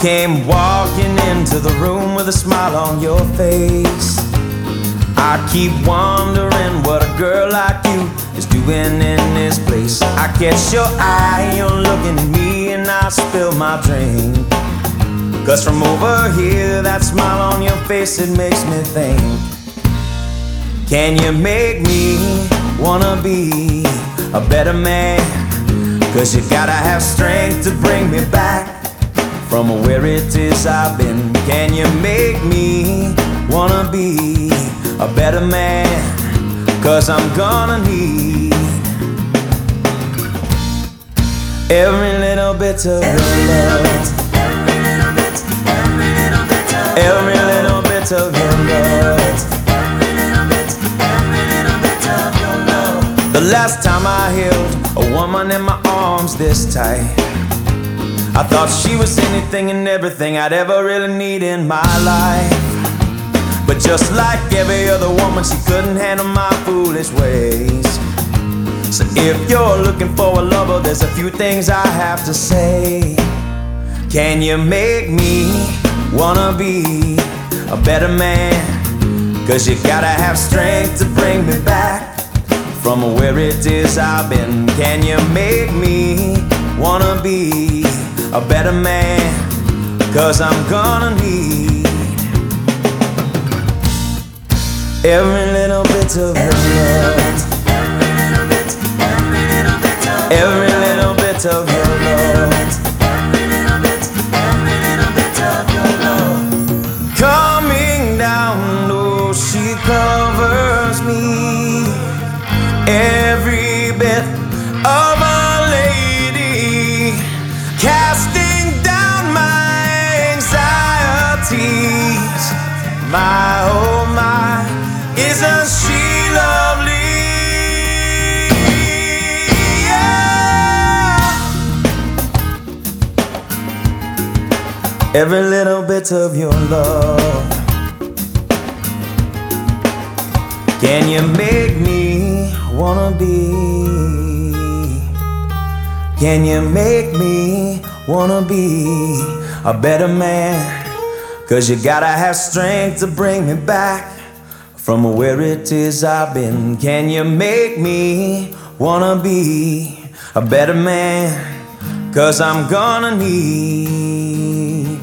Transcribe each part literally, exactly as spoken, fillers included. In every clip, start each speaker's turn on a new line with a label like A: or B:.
A: came walking into the room with a smile on your face. I keep wondering what a girl like you is doing in this place. I catch your eye, you're looking at me, and I spill my drink. Cause from over here, that smile on your face, it makes me think, can you make me wanna be a better man? Cause you gotta have strength to bring me back from where it is I've been. Can you make me wanna be a better man? Cause I'm gonna need every little bit of your love, every little bit, every little bit of every little bit of your love, every little bit, every little bit of your love. The last time I held a woman in my arms this tight, I thought she was anything and everything I'd ever really need in my life. But just like every other woman, she couldn't handle my foolish ways. So if you're looking for a lover, there's a few things I have to say. Can you make me wanna be a better man? Cause you gotta have strength to bring me back from where it is I've been. Can you make me wanna be a better man? Cause I'm gonna need every little bit of your love, every little bit, every little bit of every little bit of your love, every little bit, every little bit of your love. Coming down, oh, she covers me, every bit of a lady, casting down my anxieties. My oh my, isn't she lovely? Yeah. Every little bit of your love. Can you make me wanna be? Can you make me wanna be a better man? Cause you gotta have strength to bring me back from where it is I've been. Can you make me wanna be a better man? Cause I'm gonna need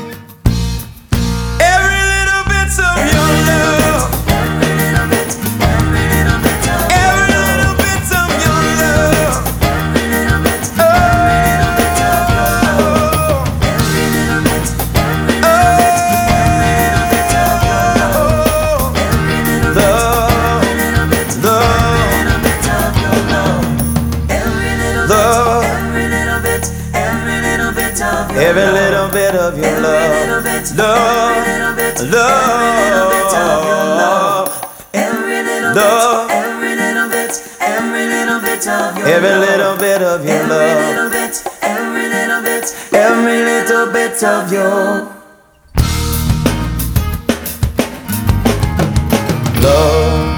A: every little bit of your love, every little bit, every little bit of every little bit of your love, every little bit, every little bit of your love, every little bit, every little bit of your love, every little bit, every little bit, every little bit of your love, every little bit, every little bit, every little bit of your every little bit of your love, love, every little bit, every little bit, every little bit of your every little bit of your love, every little bit, every little bit of your love.